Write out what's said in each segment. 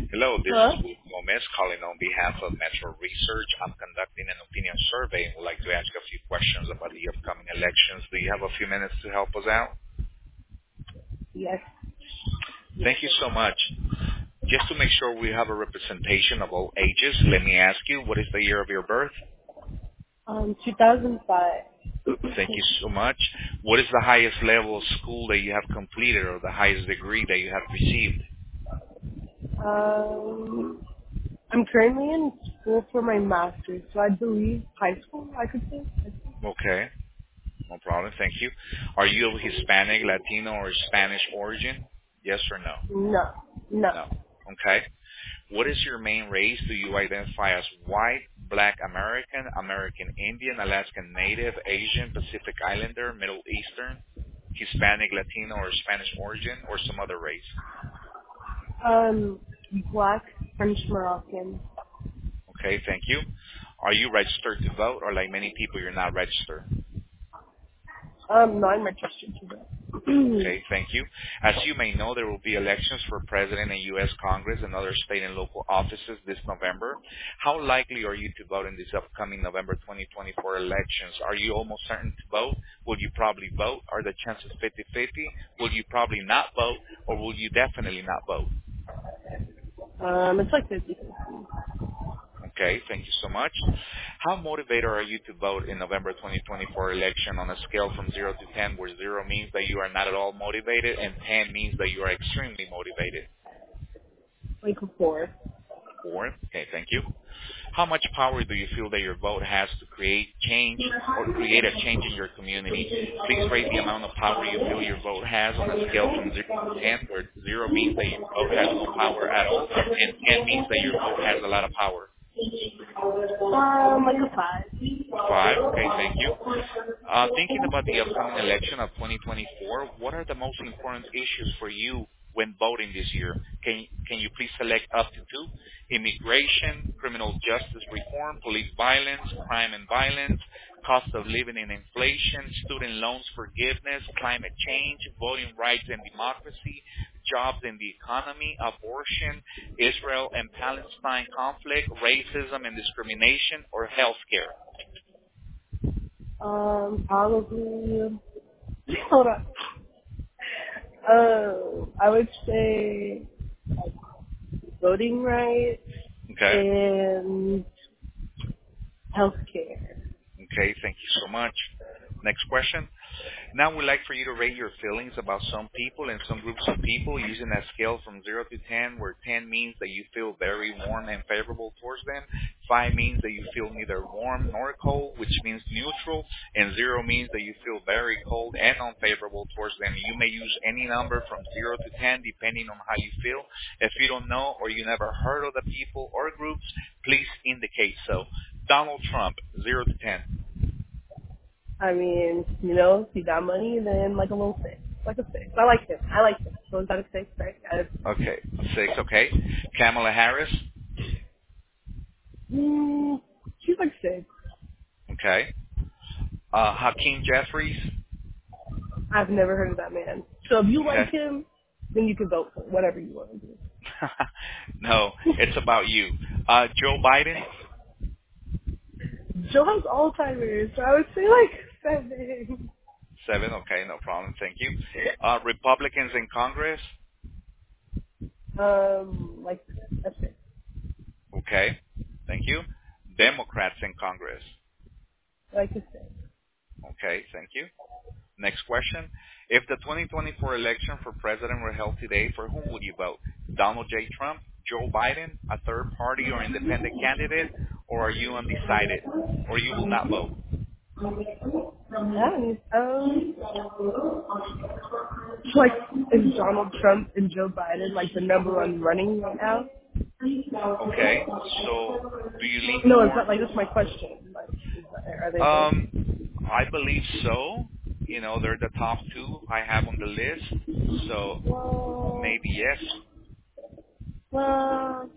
Hello, this is Hello? Luis Gomez calling on behalf of Metro Research. I'm conducting an opinion survey and would like to ask a few questions about the upcoming elections. Do you have a few minutes to help us out? Yes. Thank you so much. Just to make sure we have a representation of all ages, let me ask you, what is the year of your birth? 2005. Thank you so much. What is the highest level of school that you have completed or the highest degree that you have received? I'm currently in school for my master's, so I believe high school, I could say. Okay, no problem. Thank you. Are you of Hispanic, Latino, or Spanish origin? Yes or no? No. No. No. Okay. What is your main race? Do you identify as white, black American, American Indian, Alaskan Native, Asian, Pacific Islander, Middle Eastern, Hispanic, Latino, or Spanish origin, or some other race? Um, Black, French, Moroccan. Okay, thank you. Are you registered to vote, or like many people, you're not registered? No, I'm registered to vote. Okay, thank you. As you may know, there will be elections for President and U.S. Congress and other state and local offices this November. How likely are you to vote in these upcoming November 2024 elections? Are you almost certain to vote? Will you probably vote? Are the chances 50-50? Will you probably not vote? Or will you definitely not vote? It's like 50. Okay, thank you so much. How motivated are you to vote in November 2024 election on a scale from 0 to 10, where 0 means that you are not at all motivated and 10 means that you are extremely motivated? Like a 4. 4. Okay, thank you. How much power do you feel that your vote has to create change or create a change in your community? Please rate the amount of power you feel your vote has on a scale from 0 to 10, where 0 means that your vote has no power at all and 10 means that your vote has a lot of power. Like a 5. 5. Okay, thank you. Thinking about the upcoming election of 2024, what are the most important issues for you when voting this year? Can you please select up to 2? Immigration, criminal justice reform, police violence, crime and violence, cost of living and inflation, student loans forgiveness, climate change, voting rights and democracy, jobs and the economy, abortion, Israel and Palestine conflict, racism and discrimination, or healthcare? Probably. Hold on. I would say voting rights Okay. and healthcare. Okay, thank you so much. Next question. Now we'd like for you to rate your feelings about some people and some groups of people using a scale from 0 to 10, where 10 means that you feel very warm and favorable towards them, 5 means that you feel neither warm nor cold, which means neutral, and 0 means that you feel very cold and unfavorable towards them. You may use any number from 0 to 10 depending on how you feel. If you don't know or you never heard of the people or groups, please indicate so. Donald Trump, 0 to 10. I mean, if you got money, then like a little 6. Like a 6. I like him. I like him. So is that a 6, right? Okay, 6, okay. Kamala Harris, She's like 6. okay. Hakeem Jeffries, I've never heard of that man. So if you like okay. him, then you can vote for whatever you want to do. No, it's about you. Joe Biden, Joe has Alzheimer's, so I would say like 7. 7, okay, no problem, thank you. Republicans in Congress, Like a 6. okay, thank you. Democrats in Congress, Like a 6. okay, thank you. Next question. If the 2024 election for president were held today, for whom would you vote? Donald J. Trump, Joe Biden, a third party or independent candidate, or are you undecided, or you will not vote? Yeah, like, is Donald Trump and Joe Biden like the number one running right now? Okay, so do you lean No, is more? that like that's my question? Like, are they both? I believe so. They're the top 2 I have on the list, so Well, maybe yes. well,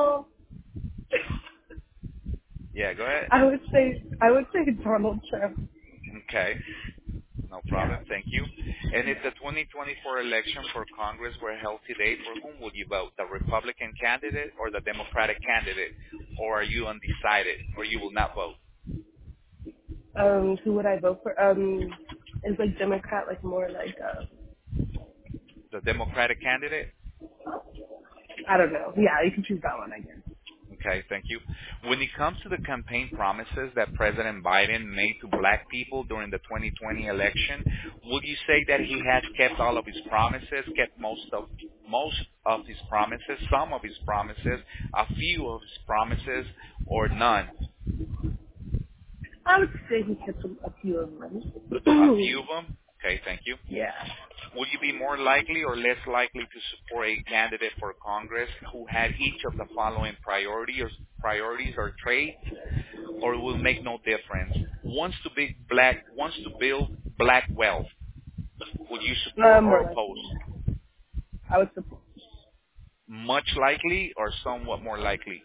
Yeah, go ahead. I would say Donald Trump. Okay, no Yeah. problem. Thank you. And if the 2024 election for Congress were held today, for whom would you vote? The Republican candidate or the Democratic candidate? Or are you undecided or you will not vote? Who would I vote for? Is like Democrat like more like The Democratic candidate? I don't know. Yeah, you can choose that one, I guess. Okay, thank you. When it comes to the campaign promises that President Biden made to black people during the 2020 election, would you say that he has kept all of his promises, kept most of his promises, some of his promises, a few of his promises, or none? I would say he kept a few of them. A few of them? Okay, thank you. Yeah. Would you be more likely or less likely to support a candidate for Congress who had each of the following priorities or traits, or it will make no difference? Wants to build black wealth. Would you support or More oppose? likely. I would support. Much likely or somewhat more likely?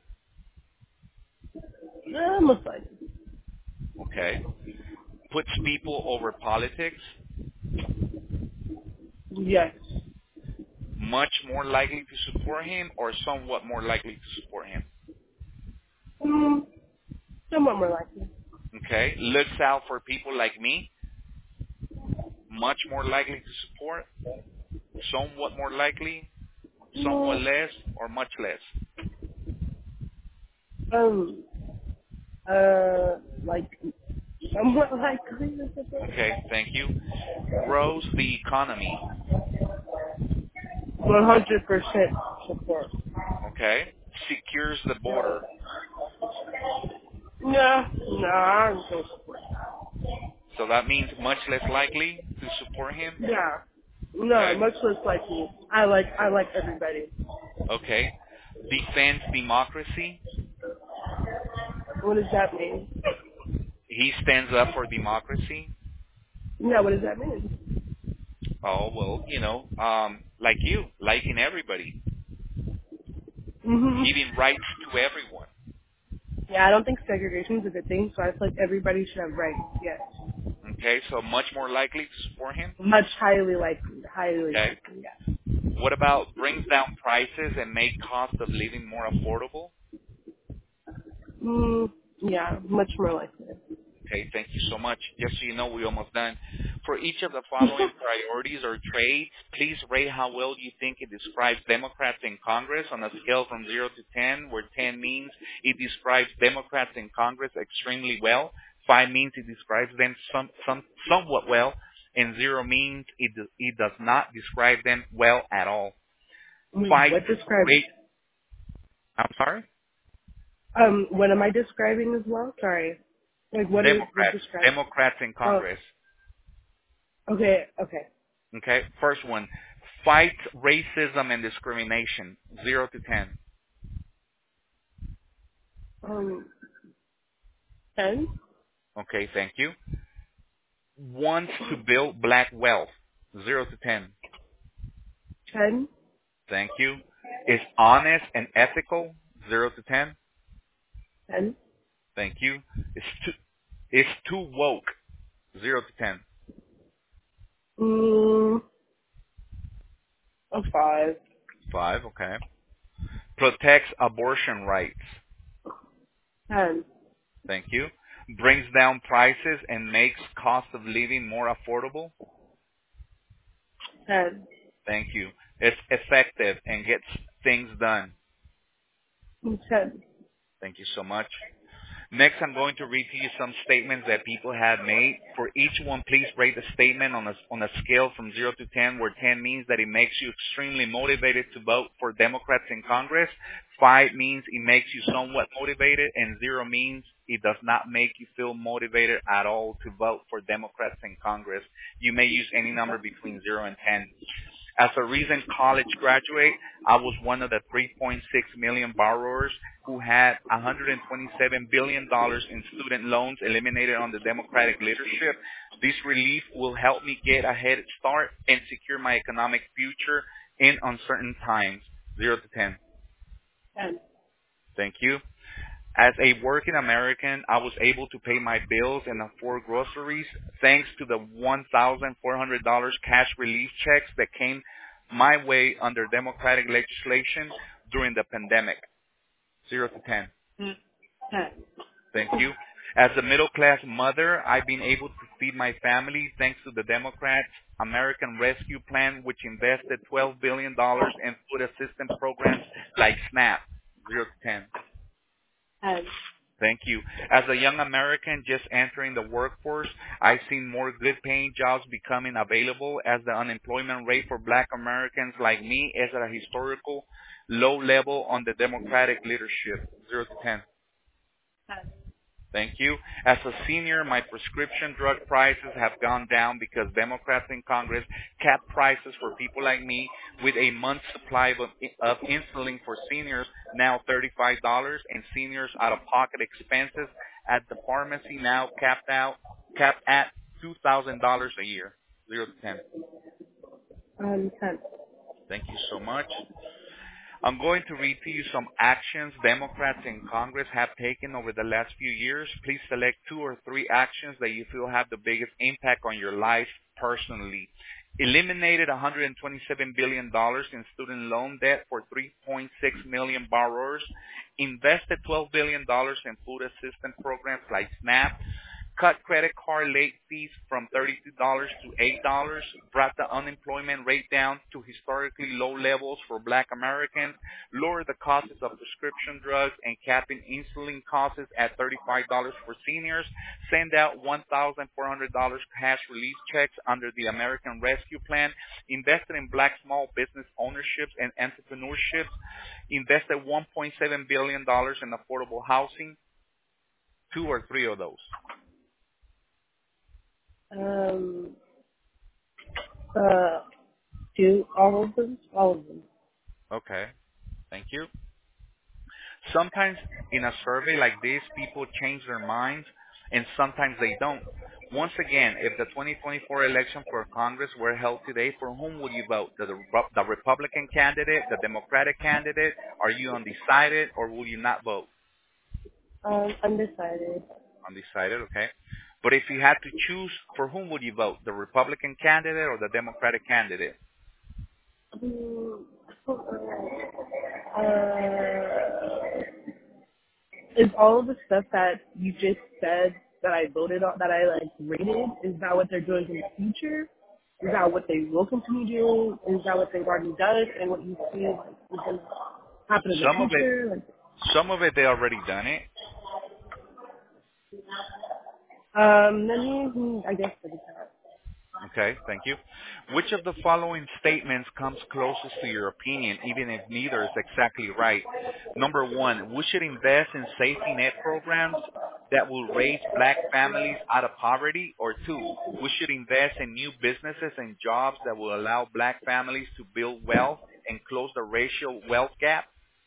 Most likely. Okay. Puts people over politics. Yes. Much more likely to support him or somewhat more likely to support him? Mm, somewhat more likely. Okay. Looks out for people like me. Much more likely to support. Somewhat more likely. Somewhat Mm, less or much less? um. Like somewhat likely. Okay, thank you. Grows the economy. 100% support. Okay. Secures the border. No, I don't so support. So that means much less likely to support him. Yeah. No, Okay. much less likely. I like everybody. Okay. Defends democracy. What does that mean? He stands up for democracy. Yeah, what does that mean? Oh, well, like you, liking everybody, Mhm. giving rights to everyone. Yeah, I don't think segregation is a good thing, so I feel like everybody should have rights. Yes. Okay, so much more likely to support him. Much highly likely. Highly Okay. likely, yeah. What about brings down prices and make cost of living more affordable? Yeah, much more likely. Okay, thank you so much. Just so you know, we're almost done. For each of the following priorities or traits, please rate how well you think it describes Democrats in Congress on a scale from 0 to 10, where 10 means it describes Democrats in Congress extremely well, 5 means it describes them somewhat well, and 0 means it does not describe them well at all. Wait, 5 what describes? rate. I'm sorry? What am I describing as well? Sorry. Like, what describes? Democrats in Oh, Congress. okay. Okay, first one, fight racism and discrimination, 0 to 10. 10? Okay, thank you. Wants to build black wealth, 0 to 10. 10? Thank you. Is honest and ethical, 0 to 10. 10? Thank you. Is too woke, 0 to 10. A 5. 5, okay. Protects abortion rights, 10. thank you. Brings down prices and makes cost of living more affordable, 10. thank you. Is effective and gets things done. 10. Thank you so much. Next, I'm going to read to you some statements that people have made. For each one, please rate the statement on a scale from 0 to 10, where 10 means that it makes you extremely motivated to vote for Democrats in Congress. 5 means it makes you somewhat motivated, and 0 means it does not make you feel motivated at all to vote for Democrats in Congress. You may use any number between 0 and 10. As a recent college graduate, I was one of the 3.6 million borrowers who had $127 billion in student loans eliminated on the Democratic leadership. This relief will help me get a head start and secure my economic future in uncertain times. 0 to 10. 10. Thank you. As a working American, I was able to pay my bills and afford groceries thanks to the $1,400 cash relief checks that came my way under Democratic legislation during the pandemic. 0 to 10. 10. Thank you. As a middle-class mother, I've been able to feed my family thanks to the Democrats' American Rescue Plan, which invested $12 billion in food assistance programs like SNAP. 0 to 10. 10. Thank you. As a young American just entering the workforce, I've seen more good-paying jobs becoming available as the unemployment rate for black Americans like me is at a historical low level under Democratic leadership. 0 to 10. 10. Thank you. As a senior, my prescription drug prices have gone down because Democrats in Congress capped prices for people like me with a month's supply of insulin for seniors, now $35, and seniors out-of-pocket expenses at the pharmacy now capped at $2,000 a year. 0 to 10. 10. Thank you so much. I'm going to read to you some actions Democrats in Congress have taken over the last few years. Please select 2 or 3 actions that you feel have the biggest impact on your life personally. Eliminated $127 billion in student loan debt for 3.6 million borrowers. Invested $12 billion in food assistance programs like SNAP. Cut credit card late fees from $32 to $8, brought the unemployment rate down to historically low levels for black Americans, lowered the costs of prescription drugs and capping insulin costs at $35 for seniors, send out $1,400 cash relief checks under the American Rescue Plan, invested in black small business ownerships and entrepreneurships, invested $1.7 billion in affordable housing. 2 or 3 of those. Do all of them? All of them. Okay. Thank you. Sometimes in a survey like this, people change their minds, and sometimes they don't. Once again, if the 2024 election for Congress were held today, for whom would you vote? The Republican candidate, the Democratic candidate? Are you undecided, or will you not vote? Undecided. Undecided, okay. But if you had to choose, for whom would you vote? The Republican candidate or the Democratic candidate? Is all of the stuff that you just said that I voted on, that I rated, is that what they're doing in the future? Is that what they will continue doing? Is that what they've already done and what you feel is going to happen in the future? Some of it they already done it. Then I guess for the time. Okay, thank you. Which of the following statements comes closest to your opinion, even if neither is exactly right? Number 1, we should invest in safety net programs that will raise black families out of poverty. Or 2, we should invest in new businesses and jobs that will allow black families to build wealth and close the racial wealth gap.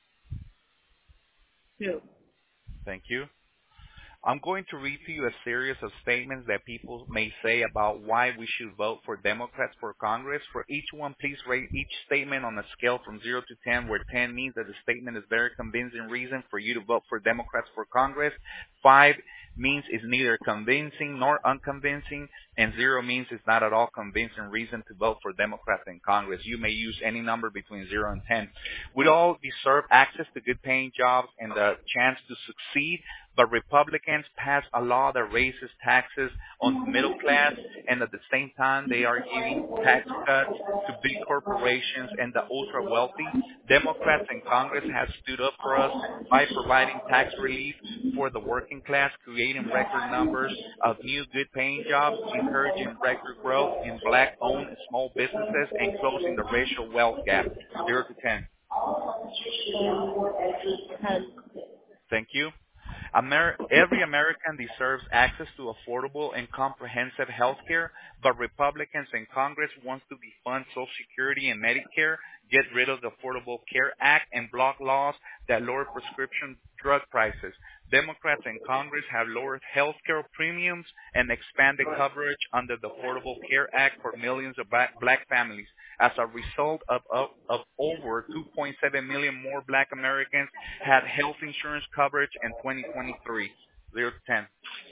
2. Thank you. I'm going to read to you a series of statements that people may say about why we should vote for Democrats for Congress. For each one, please rate each statement on a scale from 0 to 10, where 10 means that the statement is very convincing reason for you to vote for Democrats for Congress. 5 means it's neither convincing nor unconvincing, and 0 means it's not at all convincing reason to vote for Democrats in Congress. You may use any number between 0 and 10. We all deserve access to good paying jobs and the chance to succeed, but Republicans pass a law that raises taxes on the middle class, and at the same time they are giving tax cuts to big corporations and the ultra wealthy. Democrats in Congress have stood up for us by providing tax relief for the working class, creating record numbers of new good paying jobs, encouraging record growth in black owned small businesses, and closing the racial wealth gap. 0 to 10. 10. Thank you. Every American deserves access to affordable and comprehensive health care, but Republicans in Congress want to defund Social Security and Medicare, get rid of the Affordable Care Act, and block laws that lower prescription drug prices. Democrats in Congress have lowered health care premiums and expanded coverage under the Affordable Care Act for millions of black families. As a result of over 2.7 million more black Americans had health insurance coverage in 2023. 0 to 10.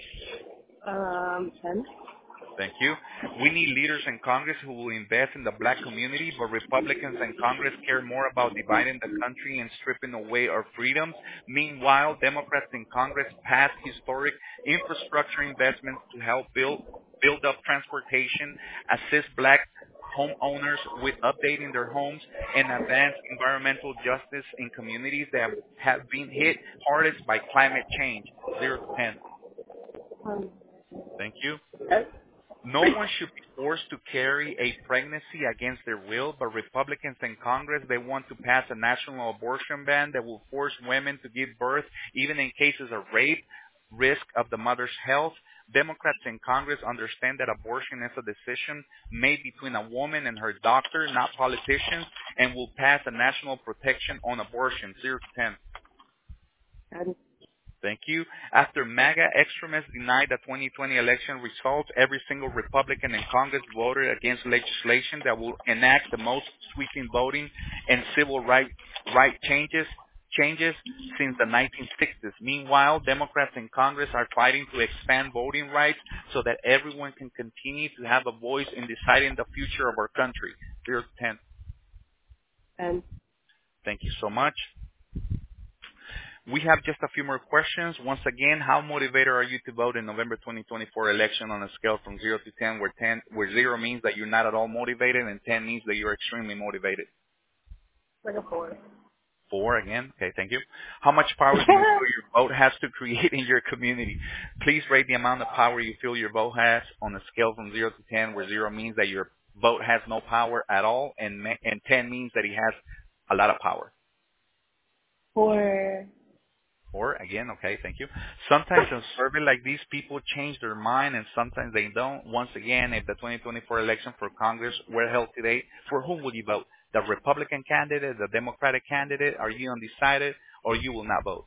10. Thank you. We need leaders in Congress who will invest in the black community, but Republicans in Congress care more about dividing the country and stripping away our freedoms. Meanwhile, Democrats in Congress passed historic infrastructure investments to help build up transportation, assist black homeowners with updating their homes, and advance environmental justice in communities that have been hit hardest by climate change. 0 to 10. Thank you. No one should be forced to carry a pregnancy against their will, but Republicans in Congress, they want to pass a national abortion ban that will force women to give birth even in cases of rape, risk of the mother's health. Democrats in Congress understand that abortion is a decision made between a woman and her doctor, not politicians, and will pass a national protection on abortion. 0 to 10. Thank you. After MAGA extremists denied the 2020 election results, every single Republican in Congress voted against legislation that will enact the most sweeping voting and civil right changes since the 1960s. Meanwhile, Democrats in Congress are fighting to expand voting rights so that everyone can continue to have a voice in deciding the future of our country. 0 to 10. 10. Thank you so much. We have just a few more questions. Once again, how motivated are you to vote in November 2024 election on a scale from 0 to 10, where 0 means that you're not at all motivated and 10 means that you're extremely motivated? Like a 4. 4 again? Okay, thank you. How much power do you feel your vote has to create in your community? Please rate the amount of power you feel your vote has on a scale from 0 to 10, where 0 means that your vote has no power at all and 10 means that it has a lot of power. 4. 4 again, okay, thank you. Sometimes in survey like these, people change their mind and sometimes they don't. Once again, if the 2024 election for Congress were held today, for whom would you vote? The Republican candidate, the Democratic candidate? Are you undecided or you will not vote?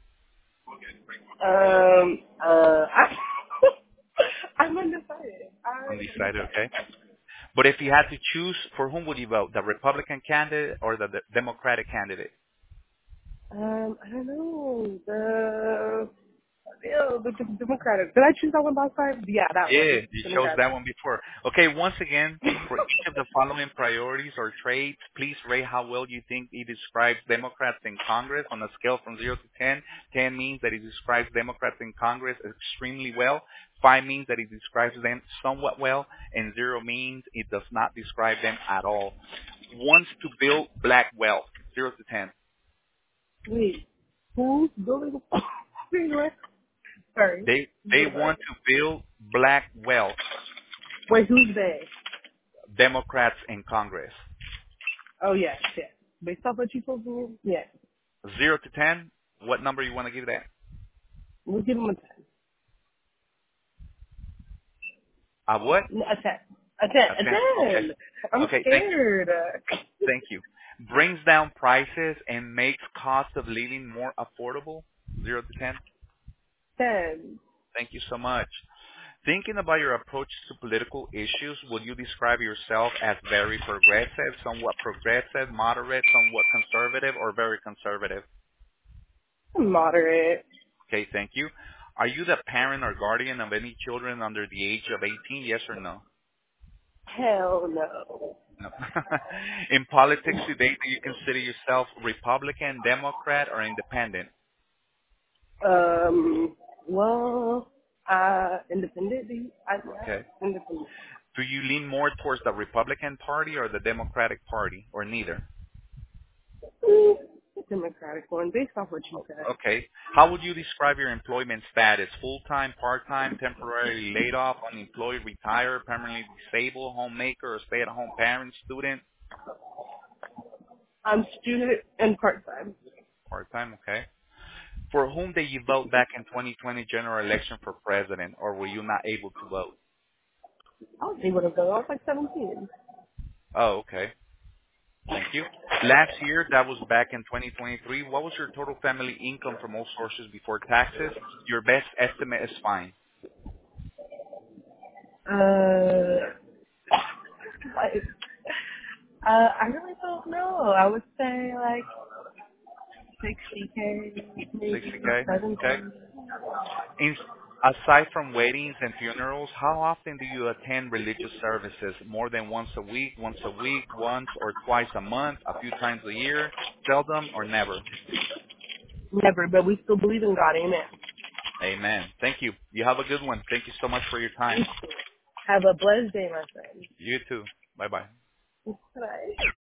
I'm undecided. Undecided, okay. But if you had to choose, for whom would you vote? The Republican candidate or the Democratic candidate? I don't know. The Democratic. Did I choose that one last time? Yeah, that Yeah, one. you chose Democratic. that one before. Okay, once again, for each of the following priorities or traits, please rate how well you think it describes Democrats in Congress on a scale from 0 to 10. 10 means that it describes Democrats in Congress extremely well. 5 means that it describes them somewhat well. And 0 means it does not describe them at all. Wants to build black wealth. 0 to 10. Wait, who's building? Sorry. They want to build black wealth. Wait, who's they? Democrats in Congress. Oh, yes, yes. Based off what you told me, yes. 0 to 10, what number you want to give that? We'll give him a 10. A what? A 10. A 10. A 10. Okay. I'm Okay, scared. thank you. Brings down prices and makes cost of living more affordable. 0 to 10. 10. Thank you so much. Thinking about your approach to political issues, would you describe yourself as very progressive, somewhat progressive, moderate, somewhat conservative, or very conservative? Moderate. Okay, thank you. Are you the parent or guardian of any children under the age of 18, yes or no? Hell no. No. In politics today, do you consider yourself Republican, Democrat, or independent? Well, independent. Okay. Independent. Do you lean more towards the Republican Party or the Democratic Party, or neither? Democratic one, based off what you said. Okay. How would you describe your employment status? Full-time, part-time, temporarily laid off, unemployed, retired, permanently disabled, homemaker, or stay-at-home parent, student? I'm student and part-time. Part-time, okay. For whom did you vote back in 2020 general election for president, or were you not able to vote? I was able to go. I was like 17. Oh, okay. Thank you. Last year, that was back in 2023, what was your total family income from all sources before taxes? Your best estimate is fine. Like, I really don't know. I would say like 60K, maybe 60K? Okay. 70. In, aside from weddings and funerals, how often do you attend religious services? More than once a week, once or twice a month, a few times a year, seldom or never? Never, but we still believe in God. Amen. Amen. Thank you. You have a good one. Thank you so much for your time. Have a blessed day, my friend. You too. Bye-bye. Bye.